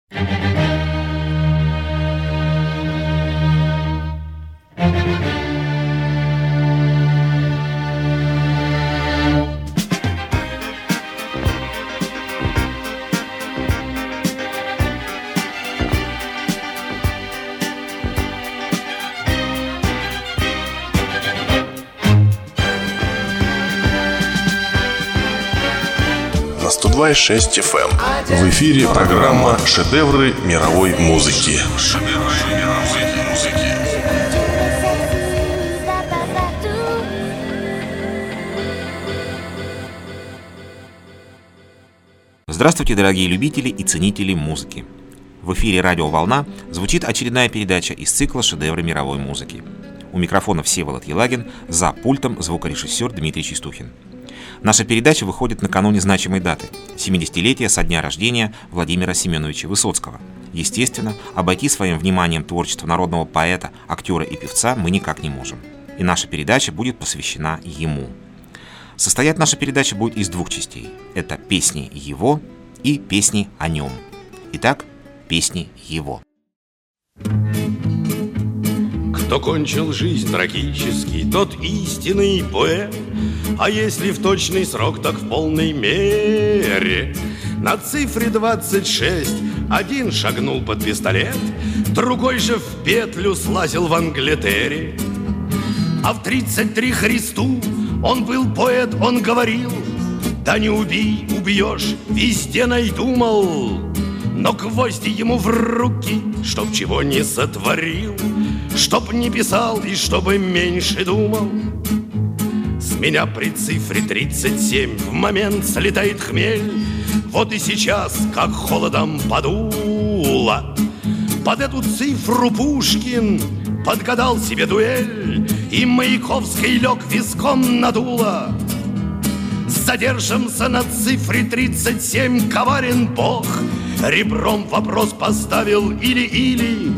На 102,6 FM. В эфире программа «Шедевры мировой музыки». Здравствуйте, дорогие любители и ценители музыки. В эфире «Радио Волна» звучит очередная передача из цикла «Шедевры мировой музыки». У микрофона Всеволод Елагин, за пультом звукорежиссер Дмитрий Чистухин. Наша передача выходит накануне значимой даты – 70-летия со дня рождения Владимира Семеновича Высоцкого. Естественно, обойти своим вниманием творчество народного поэта, актера и певца мы никак не можем. И наша передача будет посвящена ему. Состоять наша передача будет из двух частей. Это песни его и песни о нем. Итак, песни его. Кто кончил жизнь трагически, тот истинный поэт. А если в точный срок, так в полной мере. На цифре 26 один шагнул под пистолет, другой же в петлю слазил в Англитере. А в 33 Христу он был поэт, он говорил: да не убей, убьешь, везде найду, мол. Но гвозди ему в руки, чтоб чего не сотворил, чтоб не писал и чтобы меньше думал. С меня при цифре 37 в момент слетает хмель. Вот и сейчас, как холодом подуло, под эту цифру Пушкин подгадал себе дуэль, и Маяковский лег виском надуло. Задержимся на цифре 37, коварен Бог. Ребром вопрос поставил или-или.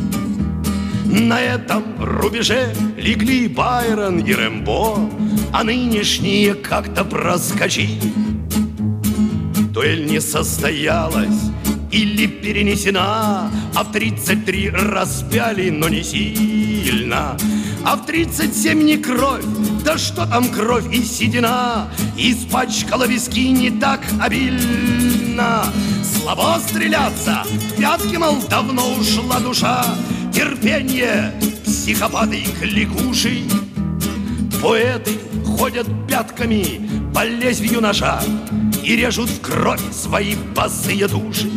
На этом рубеже легли Байрон и Рэмбо, а нынешние как-то проскочили. Дуэль не состоялась или перенесена, а в 33 распяли, но не сильно. А в 37 не кровь, да что там кровь и седина, испачкала виски не так обильно. Слабо стреляться, в пятки, мол, давно ушла душа. Терпенье, психопаты и кликуши. Поэты ходят пятками по лезвию ножа и режут в кровь свои босые души.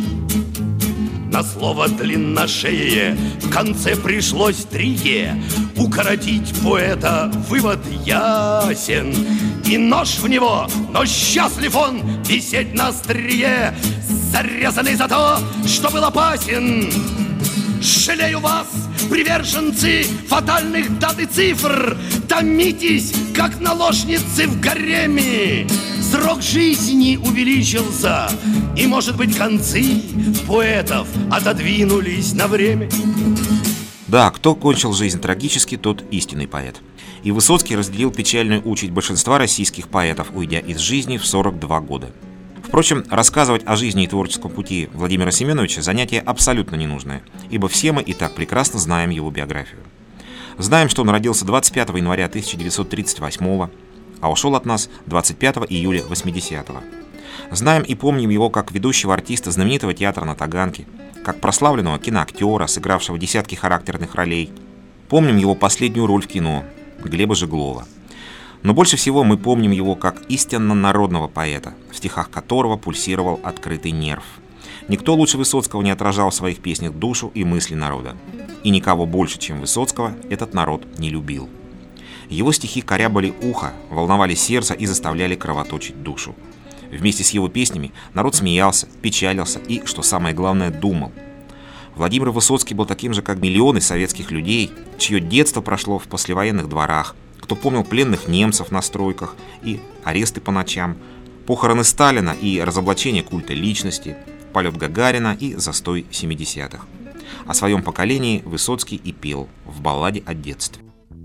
На слово «длинношее» в конце пришлось триге укоротить поэта, вывод ясен. И нож в него, но счастлив он висеть на острие, зарезанный за то, что был опасен. Жалею вас, приверженцы фатальных дат и цифр, томитесь, как наложницы в гареме. Срок жизни увеличился, и, может быть, концы поэтов отодвинулись на время. Да, кто кончил жизнь трагически, тот истинный поэт. И Высоцкий разделил печальную участь большинства российских поэтов, уйдя из жизни в 42 года. Впрочем, рассказывать о жизни и творческом пути Владимира Семеновича занятие абсолютно ненужное, ибо все мы и так прекрасно знаем его биографию. Знаем, что он родился 25 января 1938 а ушел от нас 25 июля 80-го. Знаем и помним его как ведущего артиста знаменитого театра на Таганке, как прославленного киноактера, сыгравшего десятки характерных ролей. Помним его последнюю роль в кино – Глеба Жеглова. Но больше всего мы помним его как истинно народного поэта, в стихах которого пульсировал открытый нерв. Никто лучше Высоцкого не отражал в своих песнях душу и мысли народа. И никого больше, чем Высоцкого, этот народ не любил. Его стихи корябали ухо, волновали сердце и заставляли кровоточить душу. Вместе с его песнями народ смеялся, печалился и, что самое главное, думал. Владимир Высоцкий был таким же, как миллионы советских людей, чье детство прошло в послевоенных дворах, кто помнил пленных немцев на стройках и аресты по ночам, похороны Сталина и разоблачение культа личности, полет Гагарина и застой 70-х. О своем поколении Высоцкий и пел в балладе о детстве.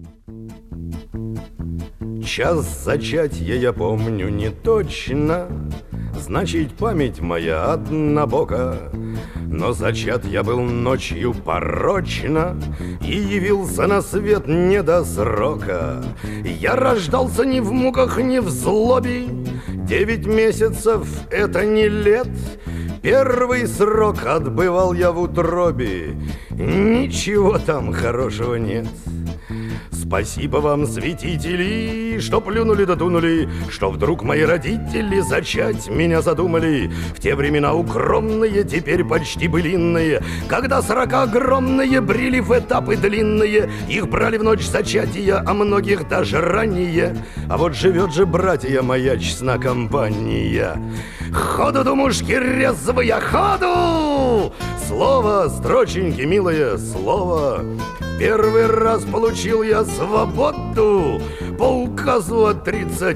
Час зачатья я помню не точно, значит, память моя однобока. Но зачат я был ночью порочно и явился на свет не до срока. Я рождался ни в муках, ни в злобе. 9 месяцев — это не лет. Первый срок отбывал я в утробе. Ничего там хорошего нет. Спасибо вам, святители, что плюнули да дунули, что вдруг мои родители зачать меня задумали. В те времена укромные, теперь почти былинные, когда срока огромные брели в этапы длинные. Их брали в ночь зачатия, а многих даже ранее. А вот живет же, братья, моя честна компания. Ходу, думушки, резвые, ходу! Слово, строченьки, милое слово. Первый раз получил я свободу по указу от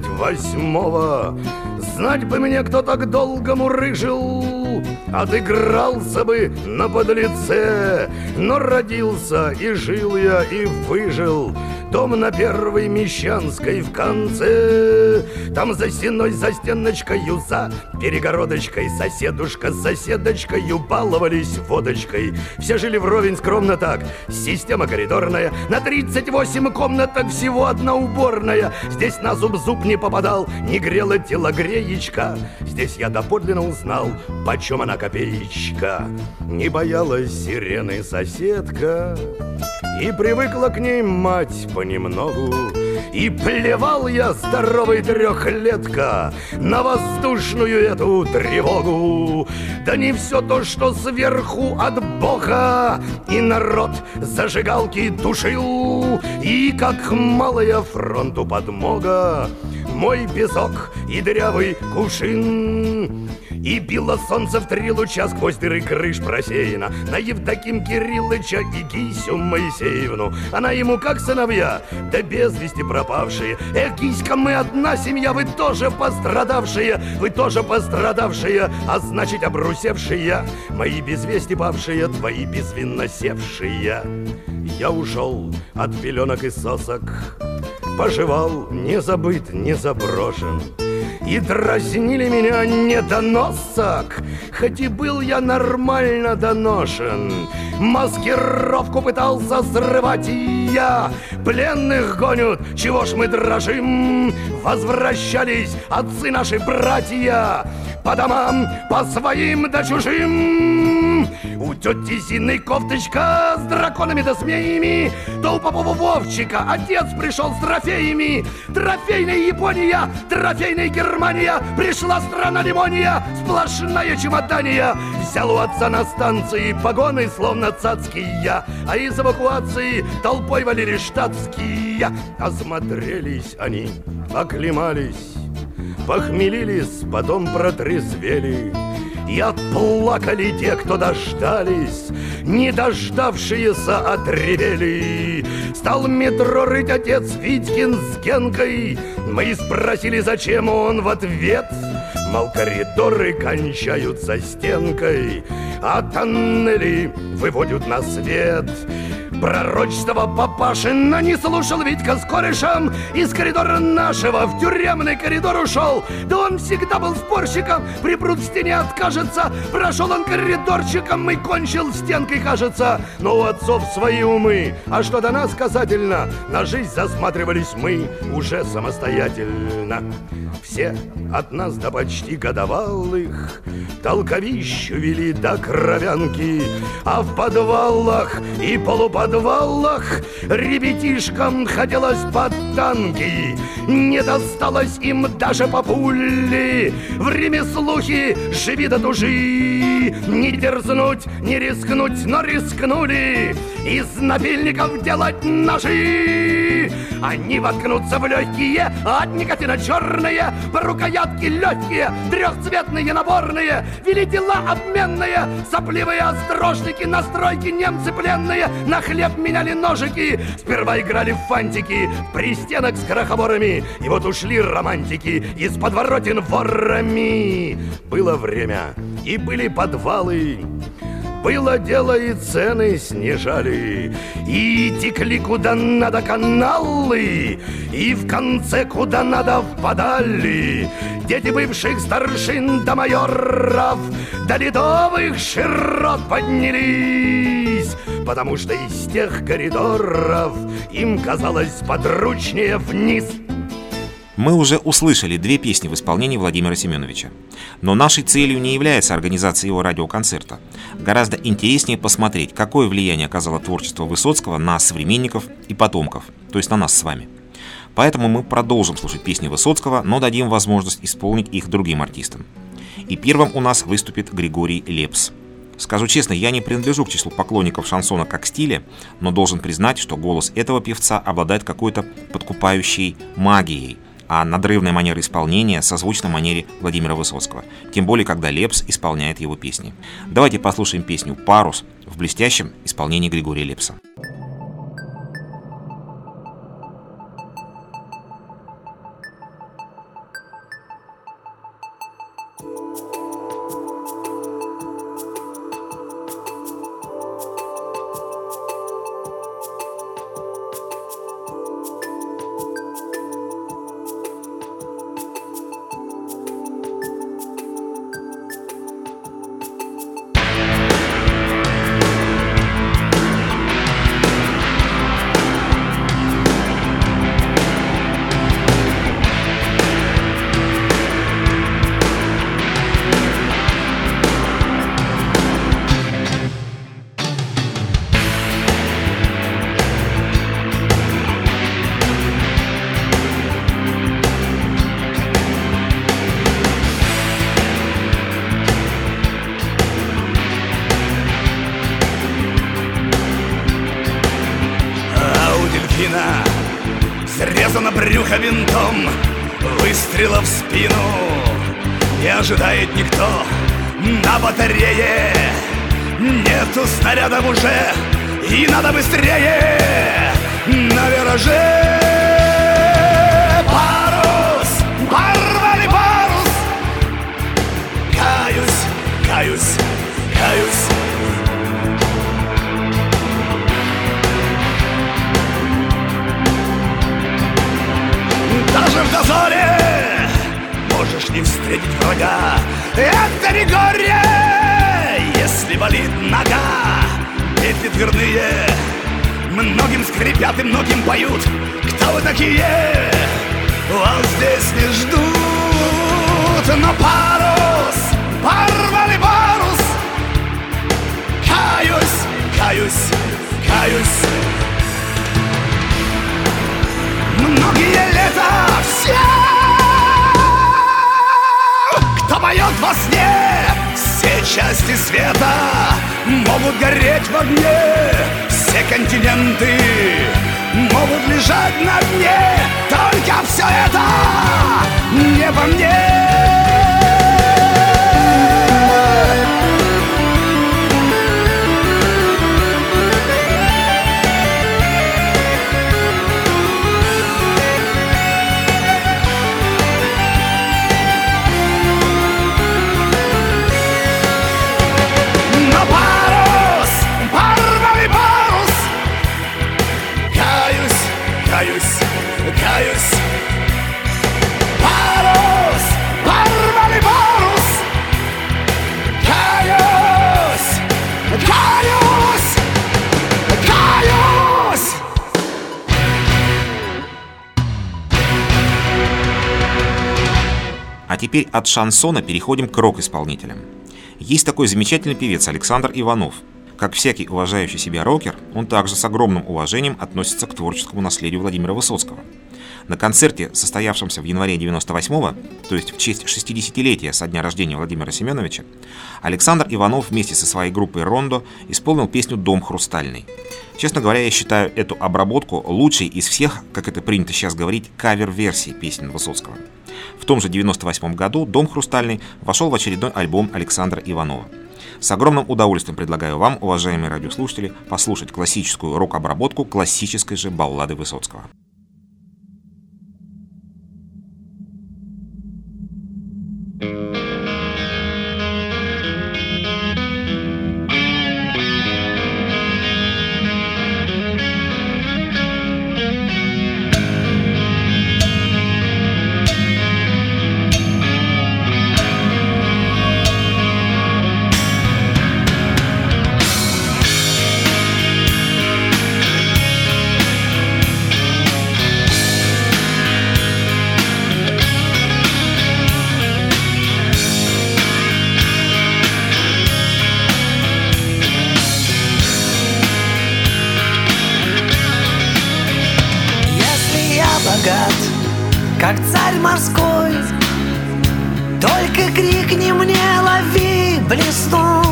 38-го. Знать бы мне, кто так долго мурыжил, отыгрался бы на подлеце. Но родился и жил я, и выжил. Дом на Первой Мещанской в конце. Там за стеной, за стеночкою, за перегородочкой соседушка с соседочкою баловались водочкой. Все жили вровень скромно так, система коридорная. На 38 комнаток всего одна уборная. Здесь на зуб не попадал, не грела телогреечка. Здесь я доподлинно узнал, почем она копеечка. Не боялась сирены соседка, и привыкла к ней мать понемногу. И плевал я, здоровый трехлетка, на воздушную эту тревогу. Да не все то, что сверху от Бога. И народ зажигалки тушил, и как малая фронту подмога мой песок и дырявый кувшин. И било солнце в 3 луча сквозь дыры крыш просеяно на Евдоким Кириллыча и Гисю Моисеевну. Она ему как сыновья, да без вести пропавшие. Эх, Гиська, мы одна семья, вы тоже пострадавшие, вы тоже пострадавшие, а значит обрусевшие. Мои без вести павшие, твои безвинно севшие. Я ушел от пеленок и сосок, поживал, не забыт, не заброшен. И дразнили меня недоносок, хоть и был я нормально доношен. Маскировку пытался срывать и я. Пленных гонят, чего ж мы дрожим? Возвращались отцы наши братья по домам, по своим да чужим. У тети Зины кофточка с драконами да змеями, то у Попова Вовчика отец пришел с трофеями. Трофейная Япония, трофейная Германия, пришла страна лимония, сплошная чемодания. Взял у отца на станции погоны, словно цацкие, а из эвакуации толпой валили штатские. Осмотрелись они, оклемались, похмелились, потом протрезвели. И отплакали те, кто дождались, не дождавшиеся отревели. Стал метро рыть отец Витькин с Генкой. Мы спросили, зачем, он в ответ: мол, коридоры кончаются стенкой, а тоннели выводят на свет. Пророчество папашина не слушал Витька с корешем. Из коридора нашего в тюремный коридор ушел. Да он всегда был спорщиком, припрут в стене откажется. Прошел он коридорчиком и кончил стенкой, кажется. Но у отцов свои умы, а что до нас касательно, на жизнь засматривались мы уже самостоятельно. Все от нас до почти годовалых толковищу вели до кровянки, а в подвалах и полуподвалах ребятишкам хотелось под танки. Не досталось им даже по пуле. В ремеслухе живи да тужи. Не дерзнуть, не рискнуть, но рискнули из напильников делать ножи. Они воткнутся в легкие, от никотина черные, по рукоятки легкие, трехцветные наборные. Вели дела обменные, сопливые острожники, на стройке немцы пленные. На хлеб меняли ножики, сперва играли в фантики, при стенах с крохоборами. И вот ушли романтики из подворотен ворами. Было время, и были подвалы, было дело, и цены снижали, и текли куда надо каналы, и в конце куда надо впадали. дети бывших старшин до майоров, до ледовых широт поднялись, потому что из тех коридоров им казалось подручнее вниз. Мы уже услышали 2 песни в исполнении Владимира Семеновича. Но нашей целью не является организация его радиоконцерта. Гораздо интереснее посмотреть, какое влияние оказало творчество Высоцкого на современников и потомков, то есть на нас с вами. Поэтому мы продолжим слушать песни Высоцкого, но дадим возможность исполнить их другим артистам. И первым у нас выступит Григорий Лепс. Скажу честно, я не принадлежу к числу поклонников шансона как стиля, но должен признать, что голос этого певца обладает какой-то подкупающей магией, а надрывная манера исполнения созвучна манере Владимира Высоцкого, тем более, когда Лепс исполняет его песни. Давайте послушаем песню «Парус» в блестящем исполнении Григория Лепса. Срезано брюхо винтом, выстрела в спину. Не ожидает никто на батарее. Нету снарядов уже, и надо быстрее. На вираже парус, порвали парус. Каюсь, каюсь, каюсь. Даже в дозоре можешь не встретить врага. Это не горе, если болит нога. Петли дверные многим скрипят и многим поют. Кто вы такие? Вас здесь не ждут. Но парус, порвали парус. Каюсь, каюсь, каюсь. Многие лета все, кто поет во сне, все части света могут гореть в огне. Все континенты могут лежать на дне. Только все это не во мне. Каюсь, парус, порвали парус. Каюсь, каюсь, каюсь. А теперь от шансона переходим к рок-исполнителям. Есть такой замечательный певец Александр Иванов. Как всякий уважающий себя рокер, он также с огромным уважением относится к творческому наследию Владимира Высоцкого. На концерте, состоявшемся в январе 98-го, то есть в честь 60-летия со дня рождения Владимира Семеновича, Александр Иванов вместе со своей группой «Рондо» исполнил песню «Дом хрустальный». Честно говоря, я считаю эту обработку лучшей из всех, как это принято сейчас говорить, кавер-версий песен Высоцкого. В том же 98 году «Дом хрустальный» вошел в очередной альбом Александра Иванова. С огромным удовольствием предлагаю вам, уважаемые радиослушатели, послушать классическую рок-обработку классической же баллады Высоцкого. как царь морской. Только крикни мне, лови, блесну.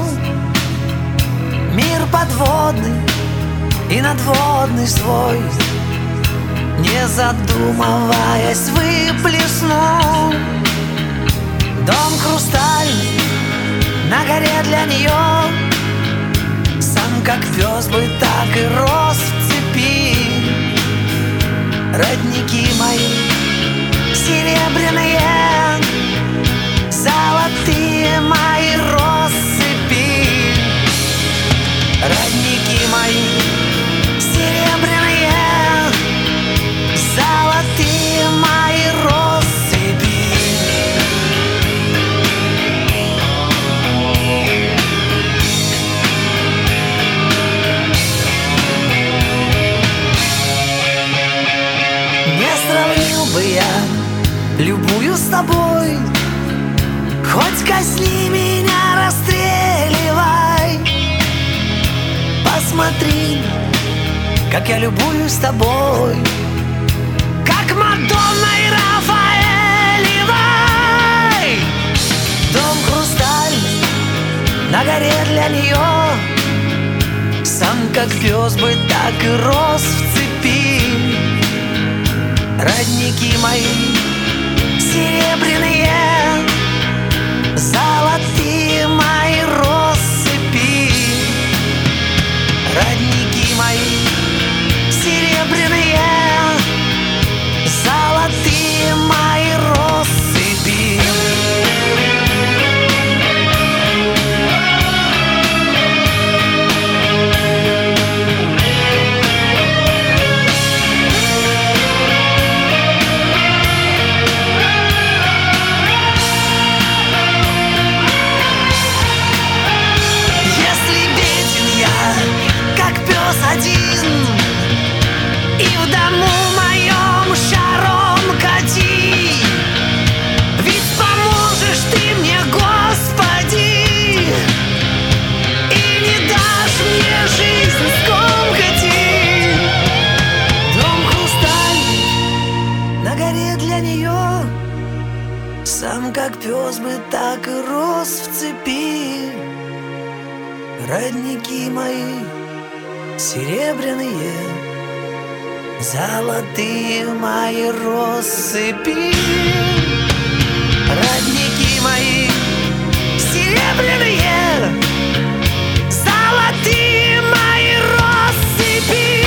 Мир подводный и надводный свой, не задумываясь, выплесну. Дом хрустальный на горе для нее, сам как пес бы так и рос в цепи. Родники мои серебряные, золотые мои россыпи. Родники мои серебряные, золотые мои россыпи. Не сравнил бы я любую с тобой, хоть казни меня, расстреливай. Посмотри, как я любуюсь тобой, как Мадонна и Рафаэлевой. Дом хрустальный на горе для нее, сам как пес бы так и рос в цепи. Родники мои серебряные, золотые мои россыпи. Родники мои серебряные, золотые мои россыпи. Один, и в дому моем шаром кати, ведь поможешь ты мне, Господи, и не дашь мне жизнь скомкати. Дом хрустальный на горе для нее, сам как пес бы так и рос в цепи. Родники мои серебряные, золотые мои россыпи. Родники мои серебряные, золотые мои россыпи.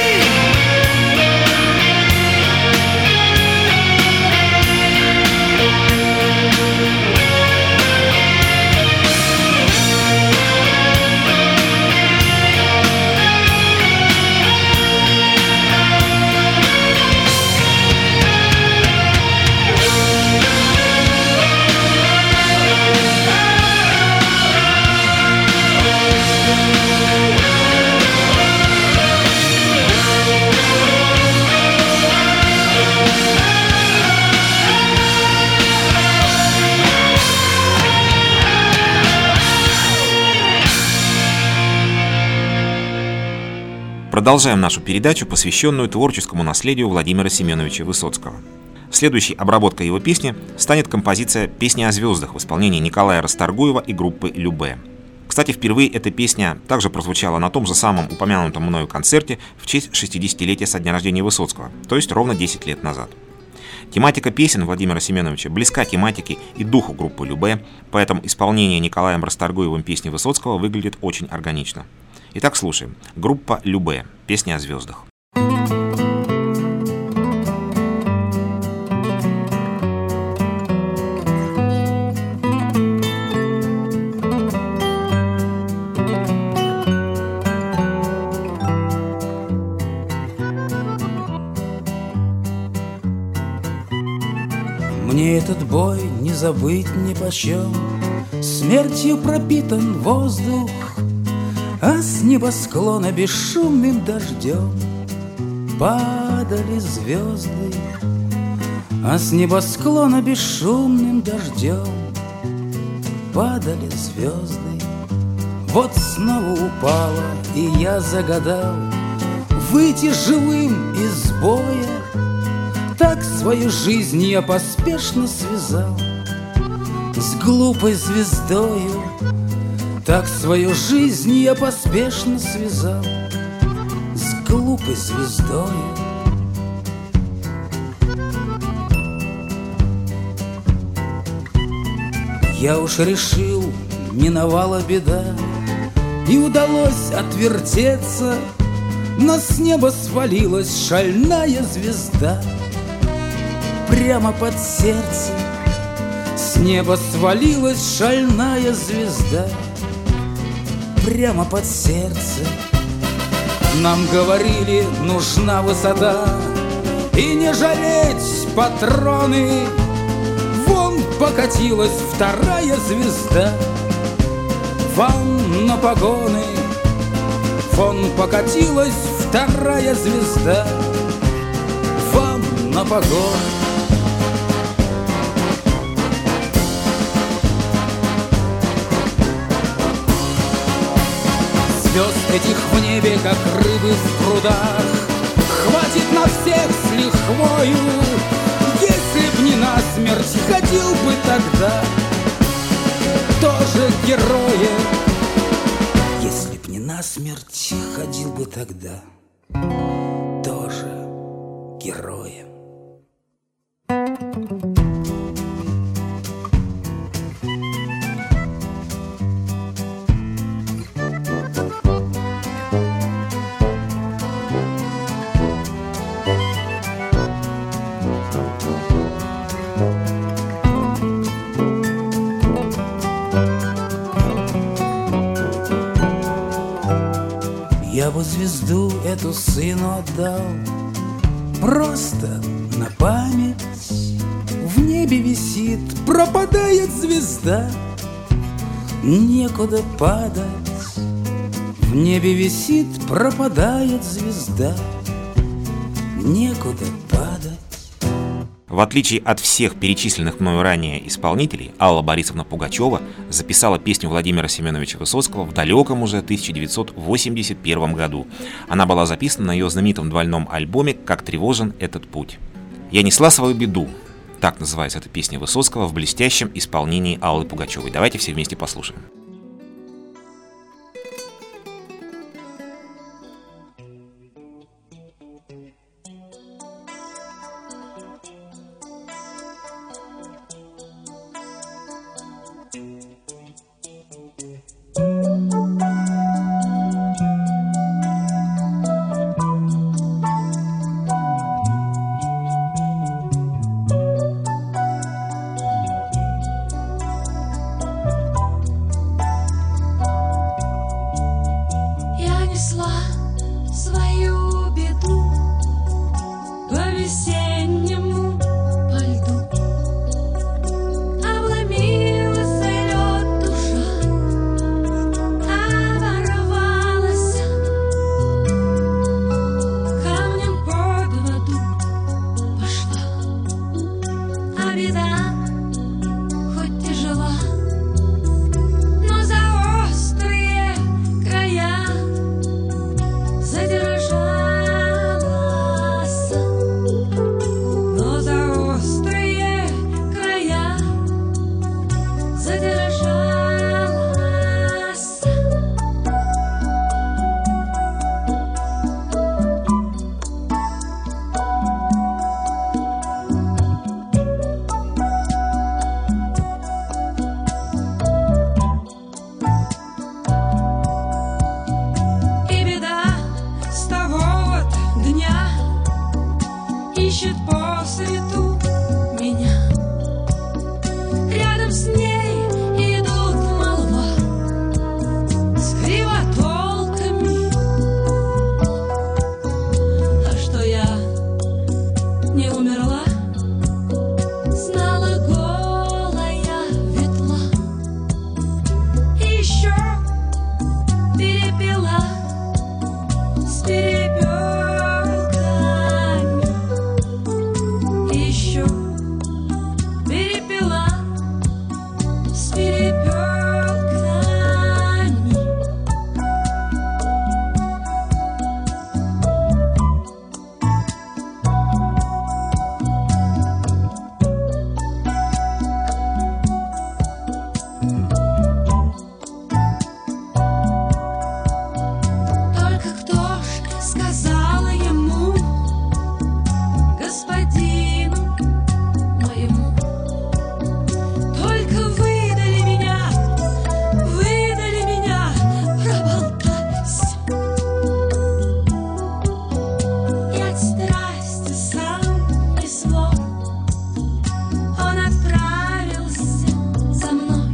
Продолжаем нашу передачу, посвященную творческому наследию Владимира Семеновича Высоцкого. Следующей обработкой его песни станет композиция «Песня о звездах» в исполнении Николая Расторгуева и группы «Любэ». Кстати, впервые эта песня также прозвучала на том же самом упомянутом мною концерте в честь 60-летия со дня рождения Высоцкого, то есть ровно 10 лет назад. Тематика песен Владимира Семеновича близка тематике и духу группы «Любэ», поэтому исполнение Николаем Расторгуевым песни Высоцкого выглядит очень органично. Итак, слушаем. Группа «Любэ». Песня о звездах. Мне этот бой не забыть нипочем, смертью пропитан воздух, а с небосклона бесшумным дождем падали звезды, а с небосклона бесшумным дождем падали звезды. Вот снова упала, и я загадал выйти живым из боя, Так свою жизнь я поспешно связал с глупой звездою. Так свою жизнь я поспешно связал с глупой звездою. Я уж решил, миновала беда, и удалось отвертеться, но с неба свалилась шальная звезда прямо под сердце. С неба свалилась шальная звезда прямо под сердце. Нам говорили, нужна высота и не жалеть патроны. Вон покатилась вторая звезда вам на погоны. Вон покатилась вторая звезда вам на погоны. Звезд этих в небе, как рыбы в прудах, хватит на всех с лихвою. Если б не насмерть, ходил бы тогда тоже героем. Если б не насмерть, ходил бы тогда тоже героем. Я бы звезду эту сыну отдал просто на память. В небе висит, пропадает звезда, некуда падать. В небе висит, пропадает звезда, некуда падать. В отличие от всех перечисленных мною ранее исполнителей, Алла Борисовна Пугачева записала песню Владимира Семеновича Высоцкого в далеком уже 1981 году. Она была записана на ее знаменитом двойном альбоме «Как тревожен этот путь». «Я несла свою беду». Так называется эта песня Высоцкого в блестящем исполнении Аллы Пугачевой. Давайте все вместе послушаем. Свою беду по весеннему по льду. Обломилась лед душа, оборвалась, камнем под воду пошла. А беда хоть тяжела, но за острые края задержалась. сказала ему, господину моему: только выдали меня, проболтались. И от страсти сам и слов он отправился за мной,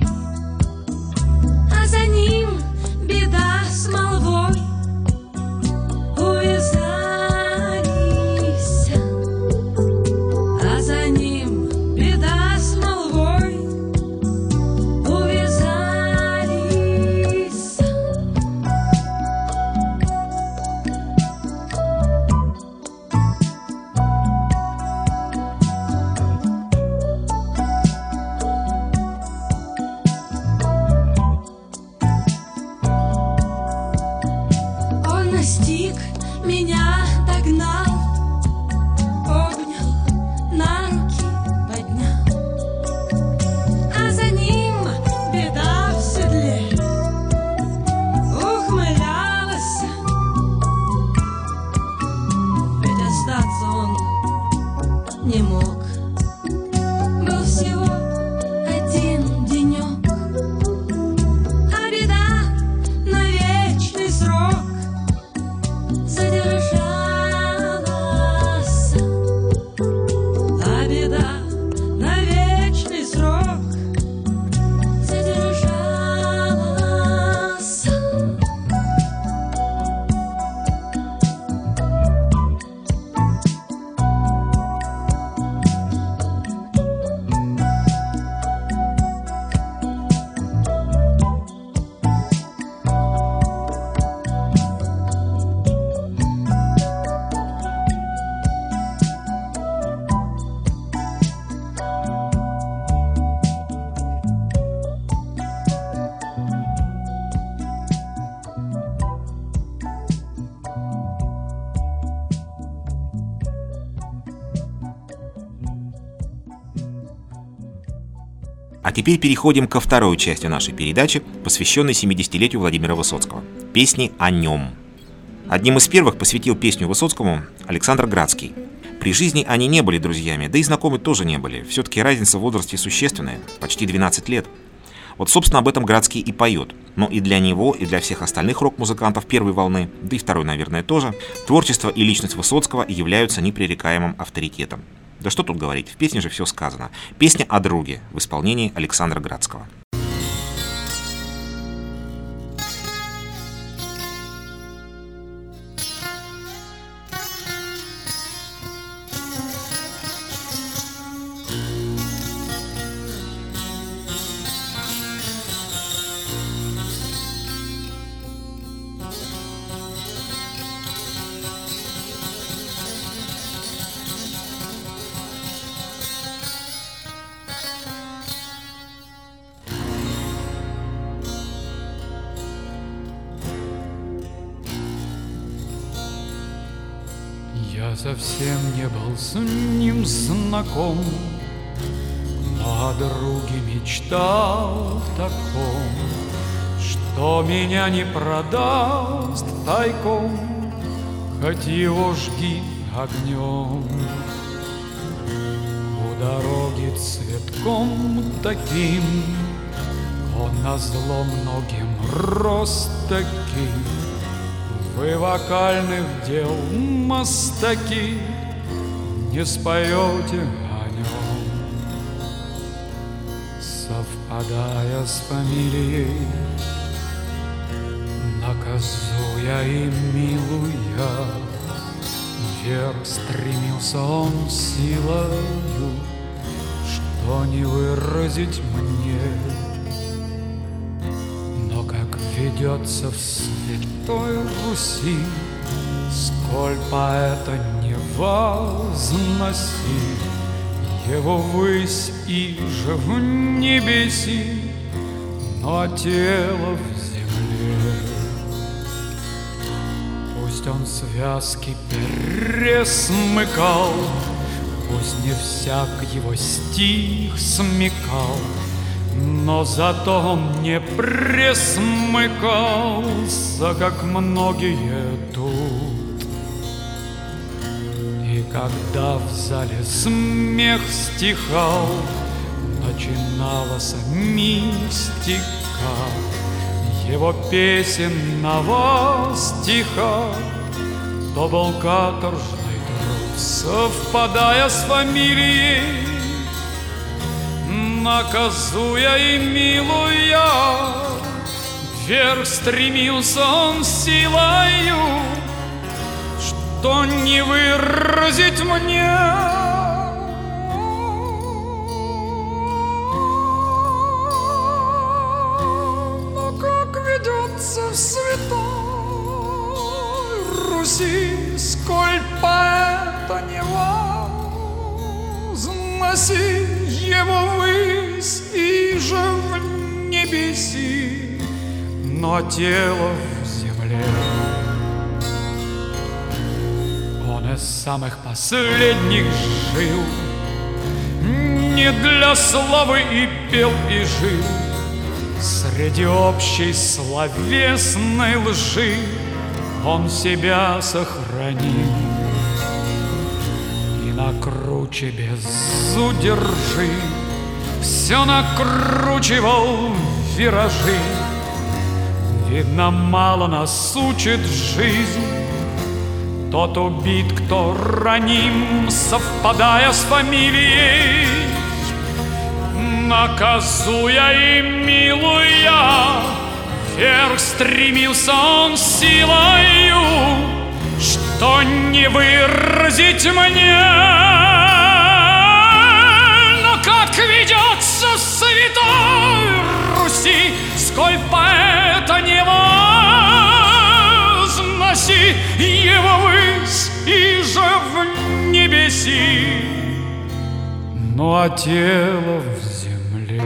а за ним беда с молвой. Увязались, а за ним беда с молвой. Увязались. Он настиг меня, догнал, обнял, на руки поднял, а за ним беда в седле ухмылялась. Ведь остаться он не мог, был всего один денек, а беда на вечный срок задержалась, а беда на вечный срок задержалась. А теперь переходим ко второй части нашей передачи, посвященной 70-летию Владимира Высоцкого. Песни о нем. Одним из первых посвятил песню Высоцкому Александр Градский. При жизни они не были друзьями, да и знакомы тоже не были. Все-таки разница в возрасте существенная, почти 12 лет. Вот, собственно, об этом Градский и поет. Но и для него, и для всех остальных рок-музыкантов первой волны, да и второй, наверное, тоже, творчество и личность Высоцкого являются непререкаемым авторитетом. Да что тут говорить, в песне же все сказано. Песня о друге в исполнении Александра Градского. Я совсем не был с ним знаком, но о друге мечтал в таком, что меня не продаст тайком, хоть его жги огнем. У дороги цветком таким он назло многим рос таким. Вы вокальных дел мастаки не споете о нем. Совпадая с фамилией, наказуя и милуя, вверх стремился он силою, что не выразить мне. Но как ведется в святой Руси, сколь поэта не возноси, его ввысь и же в небеси, но тело в земле. Пусть он связки пересмыкал, пусть не всяк его стих смекал, но зато он не пресмыкался, как многие тут Когда в зале смех стихал, начиналась мистика его песенного стиха. То был каторжный труд, совпадая с фамилией, наказуя и милуя, вверх стремился он силою, что не выразить мне. Но как ведется в святой Руси, сколь поэта не возноси его ввысь и же в небеси, но тело в земле. Он из самых последних жил, не для славы и пел и жил, среди общей словесной лжи он себя сохранил. И на круче без удержи все накручивал виражи. Видно, мало нас учит жизнь тот убит, кто раним, совпадая с фамилией, наказуя и милуя, вверх стремился он силою, что не выразить мне. Но как ведется в святой Руси, сколь поэта не возноси его ввысь и же в небеси, ну а тело в земле.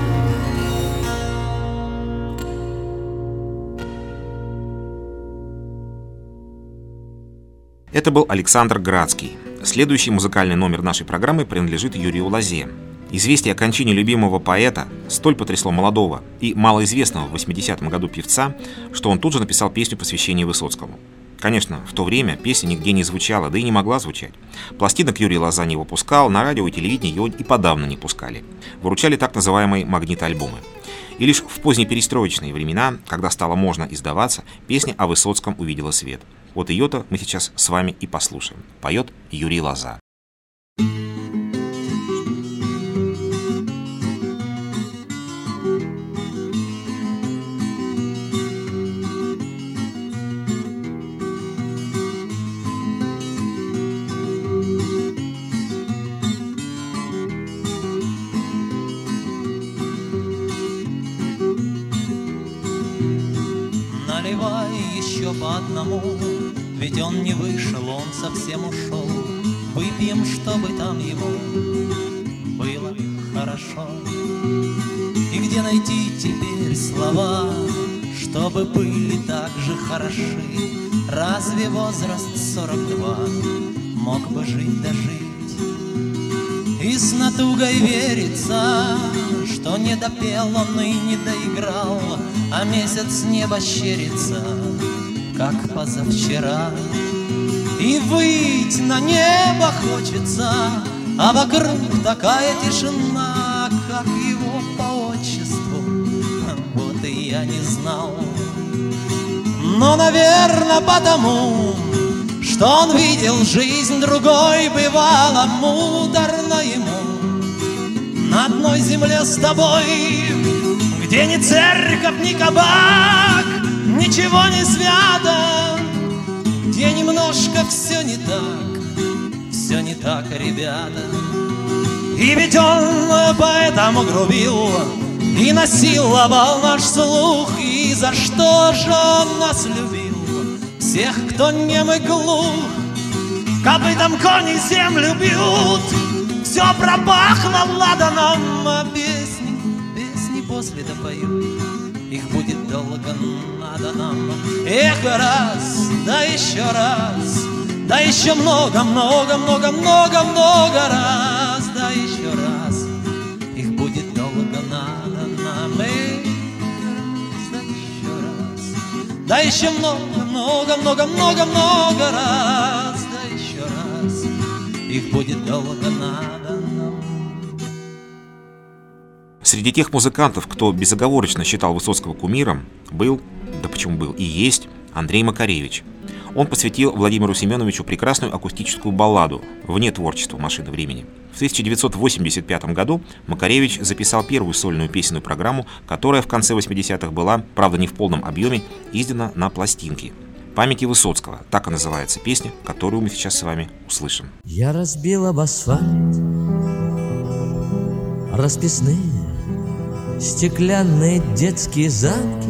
Это был Александр Градский. Следующий музыкальный номер нашей программы принадлежит Юрию Лозе. Известие о кончине любимого поэта столь потрясло молодого и малоизвестного в 80-м году певца, что он тут же написал песню посвящения Высоцкому. Конечно, в то время песня нигде не звучала, да и не могла звучать. Пластинок Юрий Лоза не выпускал, на радио и телевидении ее и подавно не пускали. Выручали так называемые магнитоальбомы. И лишь в позднеперестроечные времена, когда стало можно издаваться, песня о Высоцком увидела свет. Вот ее-то мы сейчас с вами и послушаем. Поет Юрий Лоза. Наливай еще по одному, ведь он не вышел, он совсем ушел. Выпьем, чтобы там ему было хорошо. И где найти теперь слова, чтобы были так же хороши? Разве возраст 42 мог бы жить да жить? И с натугой верится, что не допел он и не доиграл, а месяц небо щерится, как позавчера. И выйти на небо хочется, а вокруг такая тишина, как его по отчеству, вот и я не знал. Но, наверное, потому, что он видел жизнь другой, бывало муторно ему на одной земле с тобой, где ни церковь, ни кабак, ничего не свято, где немножко все не так, ребята. И ведь он поэтому грубил и насиловал наш слух. И за что же он нас любил, всех, кто нем и глух? Копытом кони землю бьют, все пропахло ладаном, а песни после допоют, их будет долго надо нам. Эх, раз, да еще раз, да еще много, много, много, много, много раз, да еще раз, их будет долго надо нам. Эх, да еще раз, да еще много, много, много, много, много раз, да еще раз, их будет долго надо нам. Среди тех музыкантов, кто безоговорочно считал Высоцкого кумиром, был, да почему был, и есть Андрей Макаревич. Он посвятил Владимиру Семеновичу прекрасную акустическую балладу «Вне творчества машины времени». В 1985 году Макаревич записал первую сольную песенную программу, которая в конце 80-х была, правда не в полном объеме, издана на пластинке. «Памяти Высоцкого» — так и называется песня, которую мы сейчас с вами услышим. Я разбил об асфальт расписные стеклянные детские замки.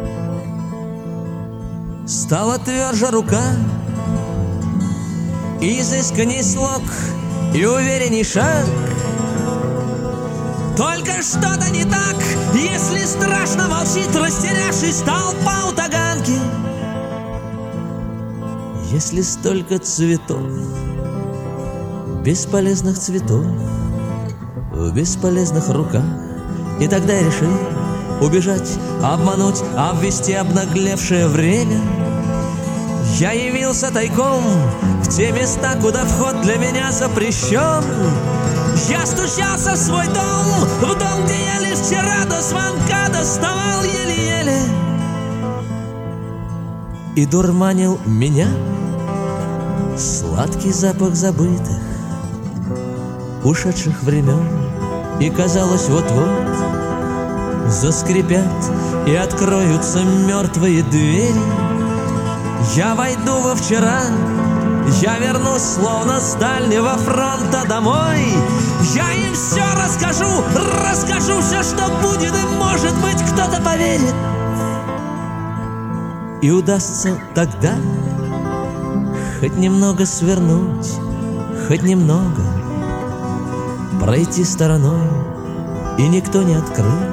Стала тверже рука, изысканней слог и уверенней шаг. Только что-то не так, если страшно молчит растерявшись толпа у Таганки. Если столько цветов, бесполезных цветов в бесполезных руках, и тогда я решил убежать, обмануть, обвести обнаглевшее время. Я явился тайком в те места, куда вход для меня запрещен. Я стучался в свой дом, в дом, где я лишь вчера до звонка доставал еле-еле. И дурманил меня сладкий запах забытых, ушедших времен. И казалось, вот-вот заскрипят и откроются мертвые двери. Я войду во вчера, я вернусь словно с дальнего фронта домой. Я им все расскажу, расскажу все, что будет, и может быть кто-то поверит. И удастся тогда хоть немного свернуть, хоть немного пройти стороной, и никто не открыл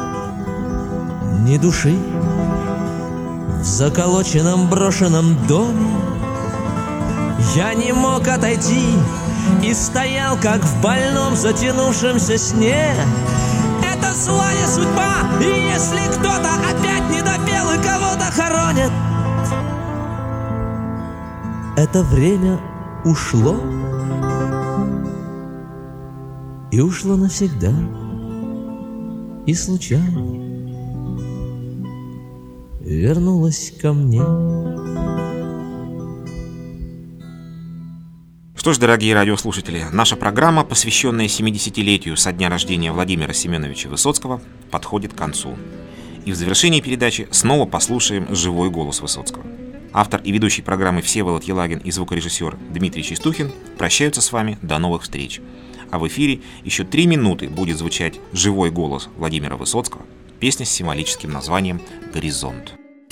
ни души в заколоченном брошенном доме. Я не мог отойти и стоял, как в больном затянувшемся сне. Это злая судьба, и если кто-то опять не допел и кого-то хоронит, это время ушло, и ушло навсегда, и случайно вернулась ко мне. Что ж, дорогие радиослушатели, наша программа, посвященная 70-летию со дня рождения Владимира Семеновича Высоцкого, подходит к концу. И в завершении передачи снова послушаем живой голос Высоцкого. Автор и ведущий программы Всеволод Елагин и звукорежиссер Дмитрий Чистухин прощаются с вами до новых встреч. А в эфире еще 3 минуты будет звучать живой голос Владимира Высоцкого, песня с символическим названием «Горизонт».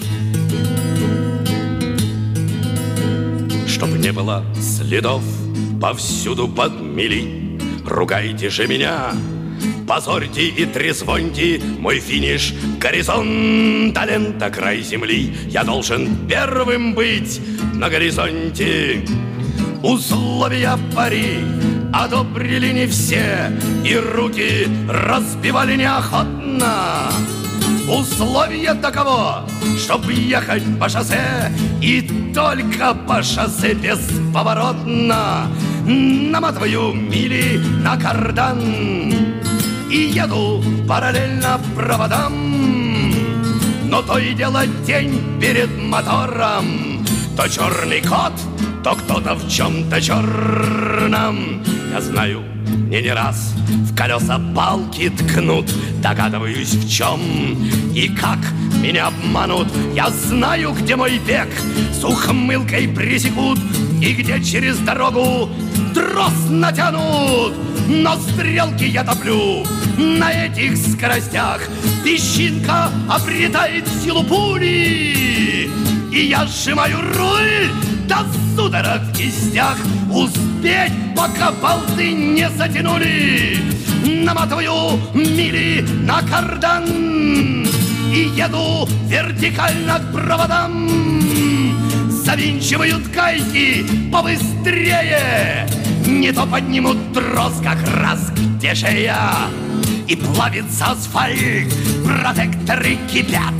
Чтоб не было следов, повсюду подмели. Ругайте же меня, позорьте и трезвоньте мой финиш горизонтален до край земли. Я должен первым быть на горизонте. Условия пари одобрили не все, и руки разбивали неохотно. Условие таково, чтоб ехать по шоссе, и только по шоссе бесповоротно. Наматываю мили на кардан и еду параллельно проводам. Но то и дело день перед мотором, то черный кот, то кто-то в чем-то черном. Я знаю, мне не раз в колеса палки ткнут, догадываюсь в чем и как меня обманут. Я знаю, где мой бег с ухмылкой пресекут, и где через дорогу трос натянут. Но стрелки я топлю на этих скоростях, песчинка обретает силу пули, и я сжимаю руль до судорог в кистях. Успеть, пока болты не затянули. Наматываю мили на кардан и еду вертикально к проводам. Завинчивают гайки побыстрее, не то поднимут трос как раз где шея. И плавится асфальт, протекторы кипят,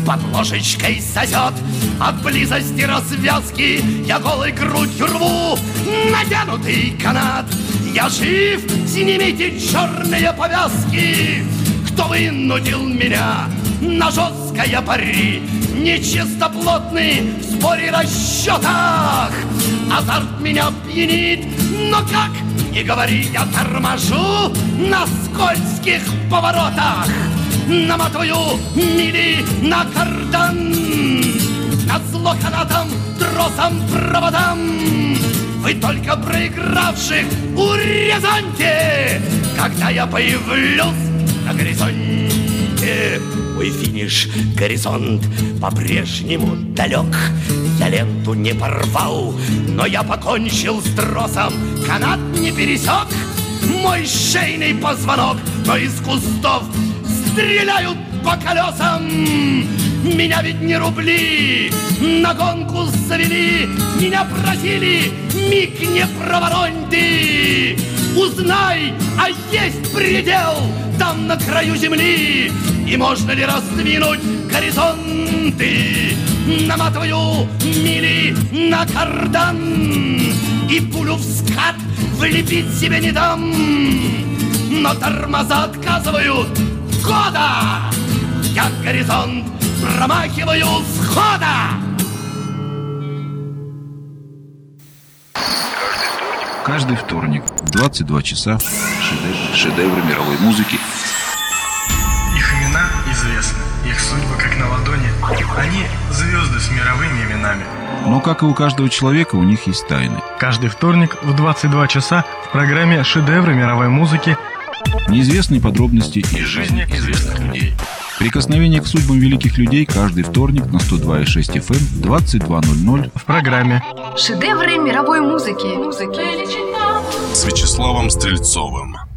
под ложечкой сосет. От близости развязки я голой грудью рву натянутый канат. Я жив, снимите черные повязки. Кто вынудил меня на жесткое пари? Нечистоплотный в споре расчетах. Азарт меня пьянит, но как ни говори, я торможу на скользких поворотах. Наматываю мили на кардан, назло канатам, тросам, проводам. Вы только проигравших урезоньте, когда я появлюсь на горизонте. Мой финиш, горизонт по-прежнему далек. Я ленту не порвал, но я покончил с тросом. Канат не пересек мой шейный позвонок, но из кустов стреляют по колесам. Меня ведь не рубли на гонку завели. Меня просили, миг не проворонь ты. Узнай, а есть предел там на краю земли? И можно ли раздвинуть горизонты? Наматываю мили на кардан и пулю в скат влепить себе не дам. Но тормоза отказывают года. Я горизонт промахиваю схода. Каждый вторник в 22 часа шедевры мировой музыки. Их имена известны, их судьбы как на ладони. Они звезды с мировыми именами. Но, как и у каждого человека, у них есть тайны. Каждый вторник в 22 часа в программе «Шедевры мировой музыки» неизвестные подробности из жизни известных людей. Прикосновение к судьбам великих людей каждый вторник на 102,6 FM 22:00 в программе «Шедевры мировой музыки» с Вячеславом Стрельцовым.